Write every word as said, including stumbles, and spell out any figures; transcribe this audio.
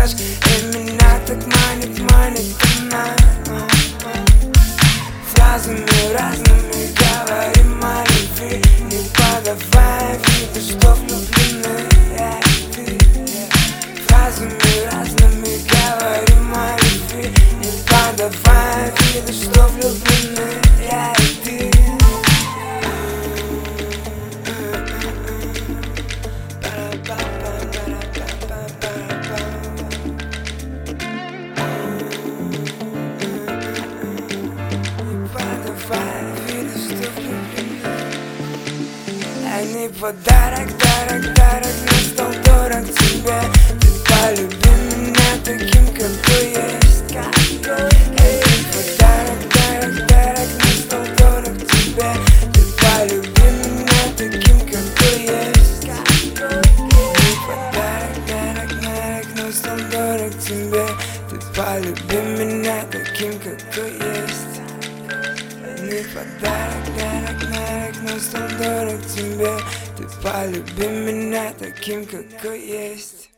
скажешь, и меня так манит, манит она. Фразами разными говорим о любви, не подавая виду, что влюблены я и ты. Фразами разными говорим о любви, не подавая виду, что влюблены я и ты. Не подарок, дарок, дарок, но стал дорог тебе. Ты полюби меня таким, какой есть. Эй, подарок, дарок, дарок, но стал дорог тебе. Ты полюби меня таким, какой есть. Не подарок, дарок, дарок, но стал дорог тебе. Ты полюби меня таким, какой есть. Не подарок, дарок, дарок, но стал дорог тебе. Ты полюби меня таким, какой есть.